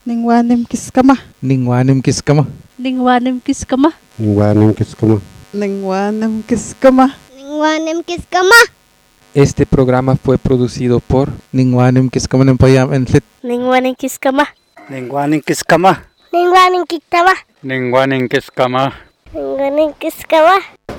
Ningwanim kiskama. Ningwanim kiskama. Ningwanim kiskama. Ningwanim kiskama. Ningwanim kiskama. Ningwanim kiskama. Este programa fue producido por Ningwanim Kiskama Nempayam Enlit. Ningwanim kiskama. Ningwanim kiskama. Ningwanim kiskama. Ningwanim kiskama. Ningwanim kiskama.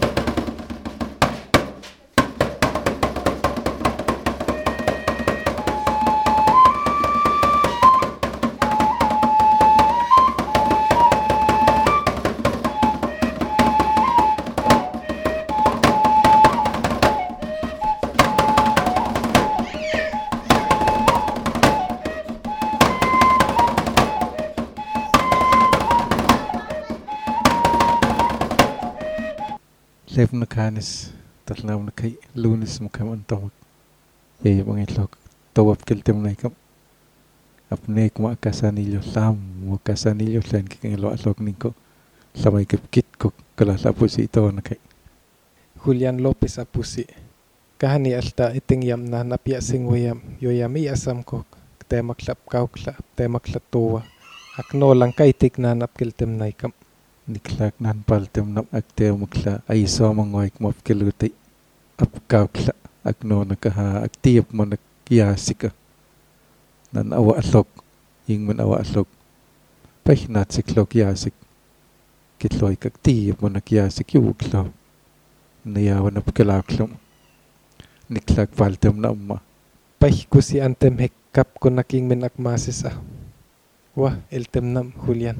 Lef nakanis talnaw nakay lunes makam antawag. Mangitlog tawap kiltem naikam. Apne kuma kasanilyo lam mo kasanilyo len kikangilo atlog ningko. Samay kipkit ko kalala pusi ito nakay. Julian Lopez apusi. Kahani alta iting yam na napya singwayam yoyami asam ko temaklap kaukla temaklap towa. Akno lang kay tik na napkiltem naikam. Niklak nan paltem nap akte mukla ay so mangoy mo kiluti apkaukla akno nakaha aktiep mo nakiyasika nan awa atlog ying man awa atlog pahinat siklog yasik kitloy kaktiep mo nakiyasik yuklo nayawan apkalaklom niklak paltem na amma Pay ko si antem hekap ko naking minakmasis ah. Wah, eltem nam Julian.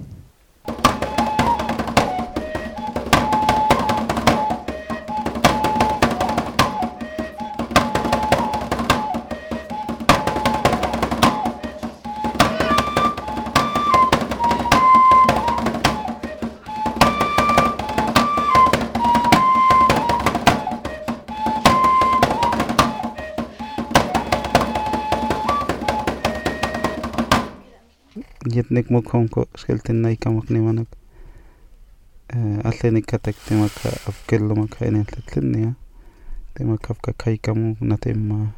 Yetnik mukhonko skelten naikamak nimanak. Allenik katak temaka afkello maka enentletlennia. Temaka afka kaikamu natemma.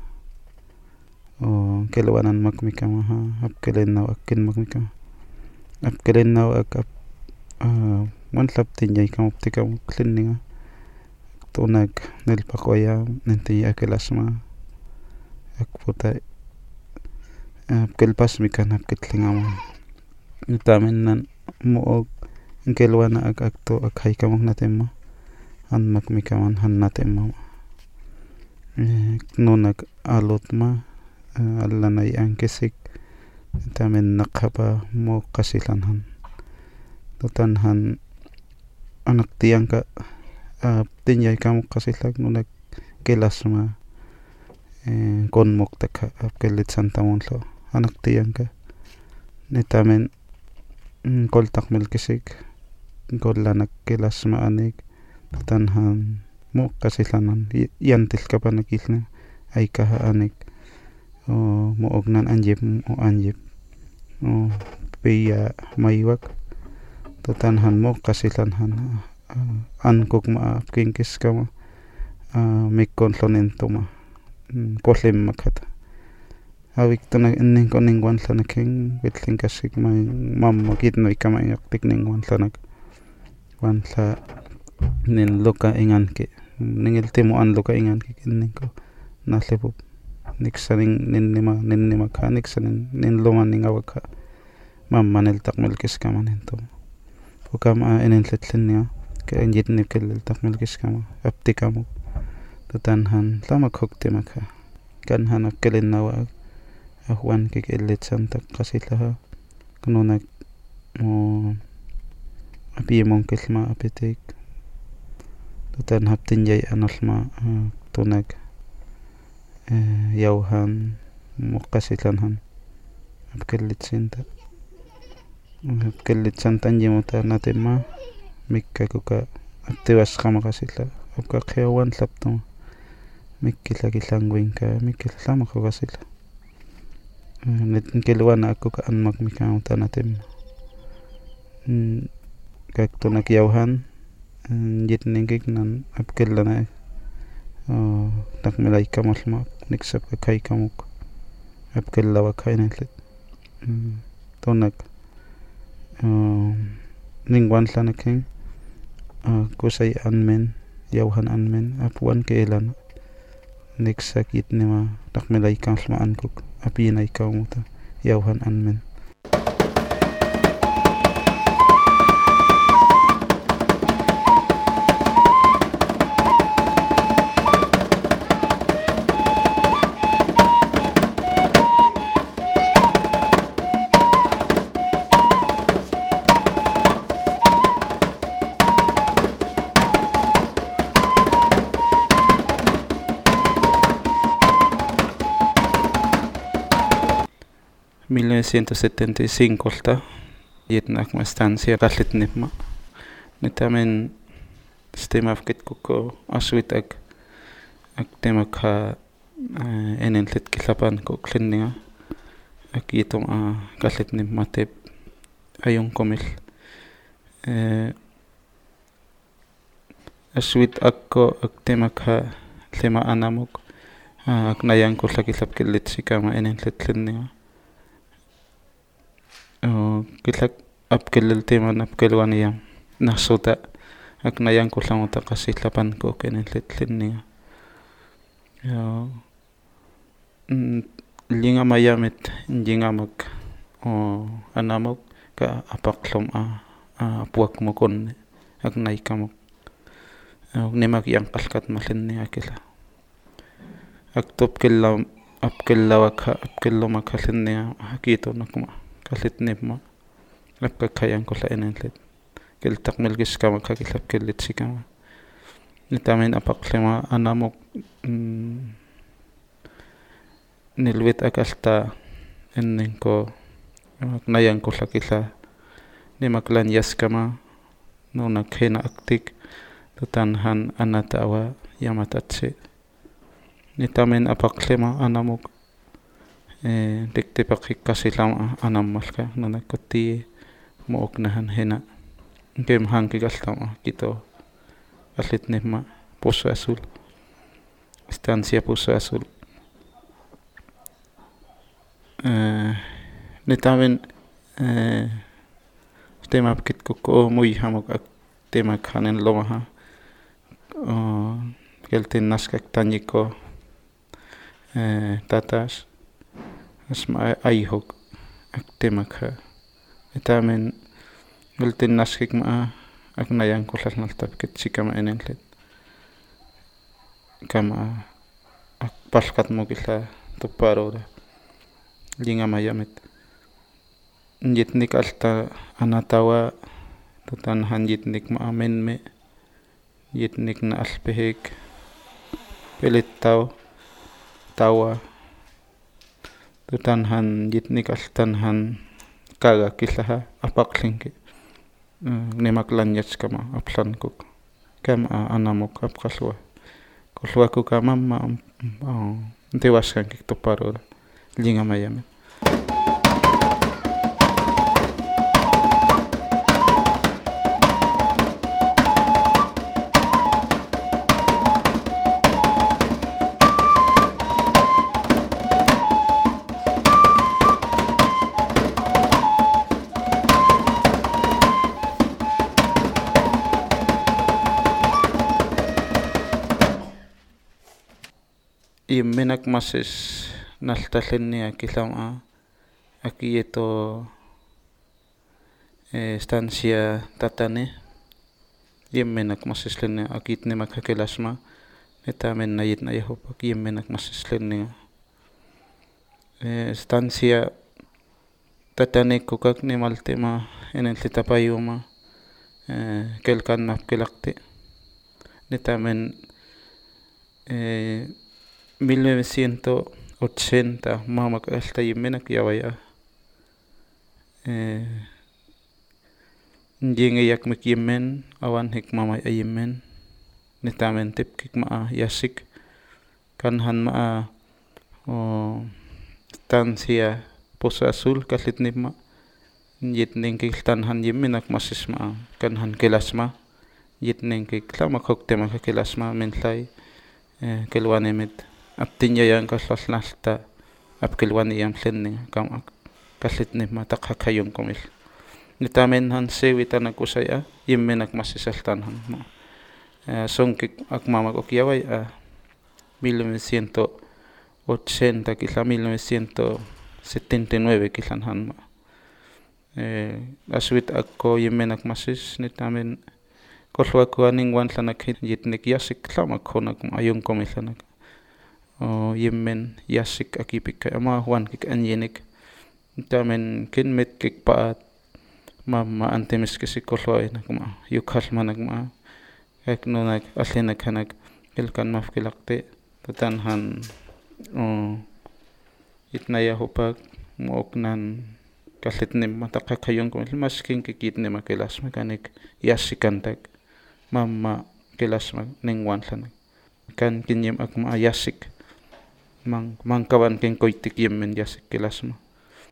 O kelwanan makmikama ha afkelennaw akken makmikama. Afkelennaw ak mantlaptin yaikamuptikamu klenninga. Tunak nelpakoya nenti akelasma. Akputa kelpasmikan apketlingama. Tamennan moog kelwana akto akhaikamak natemma han makmikaman han natemma nonak alotma allanay ankesik tamen nakhapa mo kasilan han totan han anak tiangka tinyay kamuk kasilak nonak kelasma kon moktak apkelit santamonlo anak tiangka netamen koltak melkisik kollanak kelasma anik tanhan mo kasilanan yantil kapanakilna ay kaha anik mo ognan anjep o anjep o piya maywak tanhan mo kasilanhan ankok ma apkinkis kama mikon lonentoma kollem makata awik tana ning koning wan tanaking witling kasik may mamma kitno ikama yaktik ning wan tanak wan tla nin loka ingan ke ningil temo an loka ingan ke ning ko naslepo niksaning nin nima ka niksaning nin loman ning awaka mamma nil takmel kis kama nento ukama enentletlen niya ka enjit nikel takmel kis kama aptikamu tutanhan lama kokte maka kanhan apkelen nawa Juan que el santa kasila kunonak mo apiyemon kelma apetek tutan haptin jay analma tunak yauhan mo kasilanhan apkelit santa apkelit santan jemota natema mikka kuka aptewas kama kasila apka khawan lapto mikkila kilangwinka mikkila lama ko kasila netin kelwana ako ka anmak mikam tanatem kak tonak yauhan jit ningkik nan apkelana nak melay kamalma niksap ka kai kamuk apkel lawa kai netlet tonak ningwan tlanakeng kusay anmen yauhan anmen apuan keelan niksakit nima takmilay kalmaan kuk apinay kaumuta yauhan anmen. En 1975 yetnak ma estancia kallitnipma nitamen stemafket kuko aswit ak temaka enentlet kilapan ko klinninga ak yitom kallitnipma tep ayong komil aswit akko ak temaka tema anamuk ak nayang ko lakilap kilit sikama enentlet klinninga kilak apkelil teman apkelwaniyam nasuta ak nayang kulanguta kasilapan ko kenenletlinninga linga mayamit jingamag anamok ka apaklom apuak mo konne ak naikamok nimak yang kalkat malinni akila ak topkellam apkellawak apkellomak halinninga hakito nakma kallitnipma apkakhayan ko la enentlet kel takmel kiskama kakilap kelit sikama nitamin apaklema anamok nilwit akalta ennen ko nayan ko lakila nimaklan yaskama nunak hena aktik tutanhan anatawa yamatatse nitamin apaklema anamok diktipak kasilam anammalka nanakoti mooknahan hena kem hangki kaltama kito kallitnipma Poso Azul estancia Poso Azul nitamin temapkit kuko muy hamok ak temak hanen lomaha keltin naskak tanyiko tatas asma aihok ak temakha itamen ngultin naskik ma ak nayang kulal naltapkit sikama enentlet kama ak palkat mo kila tuparora linga mayamit jitnik alta anatawa tutanhan jitnik ma amenme jitnik na alpehek pelit tawa tutanhan jitnik altanhan kaga kilaha apaklinki nimaklan yatskama aplan kuk kam anamok apkalwa kulwa ku kamam dewaskan kik toparora linga mayame menak mases naltalenni akilam akieto estancia tatane menak mases lenni akitne makakelasma netamen nayit nayahop menak mases lenni estancia tatane kokak ni maltema enentlitapayuma kelkan napkelakte netamen 1980 mamak alta yemenak yawaya njengayak mek yemen awan hik mamay ayemen nitamen tipkik ma yasik kanhan ma estancia Poso Azul kallitnipma yitning kiltanhan yemenak masisma kanhan kelasma yitning kiklamak hoktema kelasma mentlay kelwanemit aptinyayan kallalnalta apkelwaniyam tlenni kam kallitnipma takhakayong komil nitamen han sewitanak usaya yimmenak masisaltan han sonkik akmamak okiaway 1980 kila 1979 kilan han aswit akko yimmenak masis nitamen kolwako aning wan tlanak yitnik yasik tlamak honak ayung komilanak yimmen yasik akipik ama wan kik anyenik nitamen kinmet kik paat mamma antemis kisik kolway nakma yukhal manakma eknonak aslenak hanak ilkan mafkilakte tatan han itnaya hopak mooknan kalitnim matakakayong kumil masking kikitnim makilas mekanik yasikantak mamma kilas ningwan lanak kan kinyem akma yasik mangkawan king koitik yemen yasik kilas ma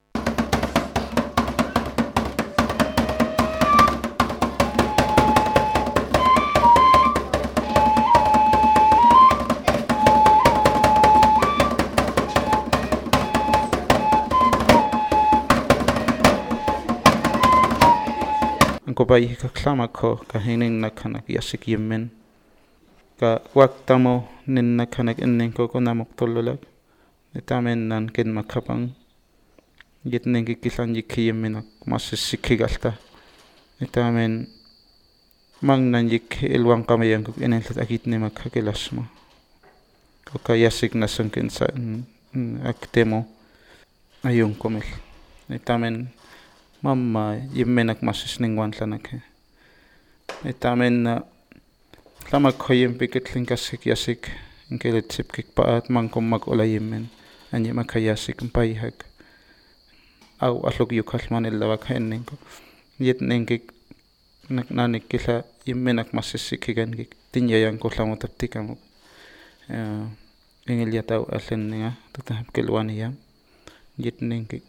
bai kaklama ko kahining nakanak yasik yemen ka waktamo nin nakanak inning ko namok tololag nitamen nan kin makapang gitning kikilan yiki yemenak masisikigalta nitamen mang nan yik ilwang kamayang ko inenlat akitni makakilasmo ko ka yasik nasangkin sa aktemo ayung komil nitamen mamma yimmenak masis ningwan tlanak nitamen tlamak hoyem pikitling kasik yasik inkelit sipkik paat mangkom mag-ula yimmen anyi makayasik mpayhag aw aslog yukhal manilawak henning ko yitning kik naknanik kila yimmenak masis sikigan kik tinyayang ko lamutaptikamuk ingil yataw aslen nga tutahap kilwaniyam yitning kik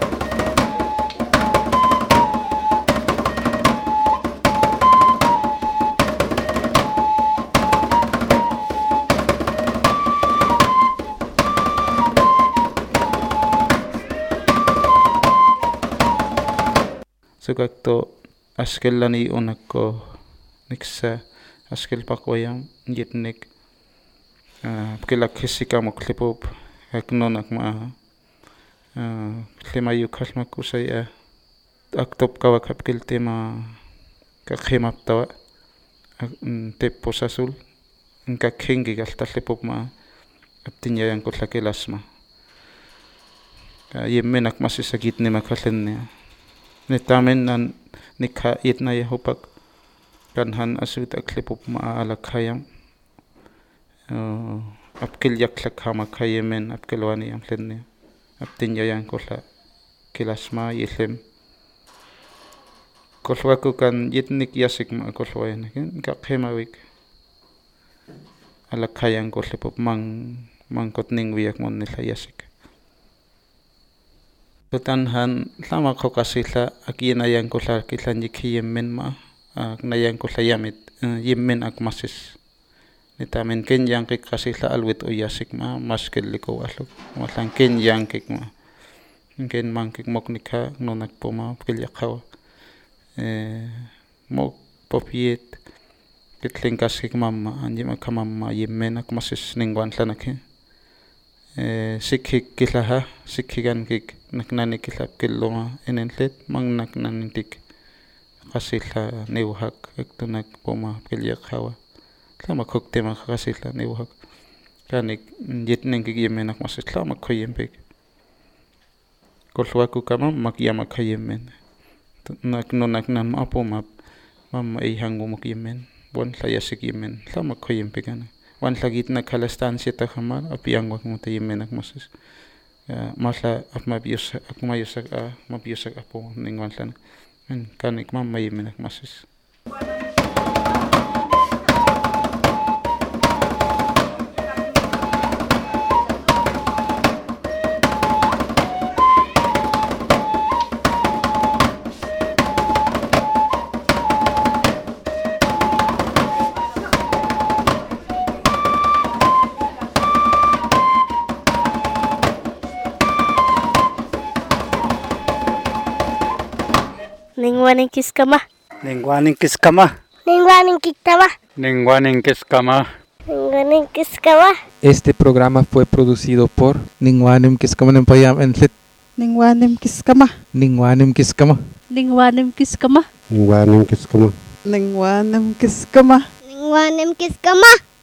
sukakto askel lani unakko niksa askel pakwayam yitnik kilak hisikamok lipop aknonak ma limayu kalmak usaya aktop kawak hapkil tema kakhemap tawa teppo sasul kakhengi galta lipop ma aptinyayang ko tlakelasma yemmenak masisagit ni makhalenne nitamen nan nikha itnaya hopak kanhan aswit aklipop maalakhayam apkil yaklak hama khayemen apkilwani amlenne aptinyayang kola kilasma yilem kolwaku kan yitnik yasik ma kolwayan ka khemawik alakhayang kollipop mangkotning wiyak mon nila yasik tanhan lama ko kasila akinayang ko la kilan yiki yemen ma nayang ko la yamit yemen ak masis nitamen ken yang kik kasila alwit o yasik ma maskel liko alok matlang ken yang kik ma ken mangkik moknika nonak po ma kilyakawa mok popiet kitling kasik mamma anji makamamma yemen ak masis ningwan lanak sikhik kilaha sikhigan kik naknani kilap kilonga enentlet mang naknani tik kasila neuhak ektunak poma pilyak hawa lama khok tema kasila neuhak kanik yitning kik yemenak masis lama khoyempek kolwaku kama makyama khayemen naknan ma apoma mamma ihangu mok yemen bon layasik yemen lama khoyempekana wan lagit na kalastan sita khamar apiangwak mo tayemenak masis masla apmabiusak akmayusak mabiusak apo ningwan lan kanik mamma yemenak masis Ningwaning kiskama. Ningwaning kiskama. Ningwaning kiktama. Ningwaning kiskama. Ningwaning kiskama. Este programa fue producido por Ningwanim kiskama payam entlit. Ningwanim kiskama. Ningwanim kiskama. Ningwanim kiskama. Ningwaning kiskama. Ningwanim kiskama. Ningwaning kiskama.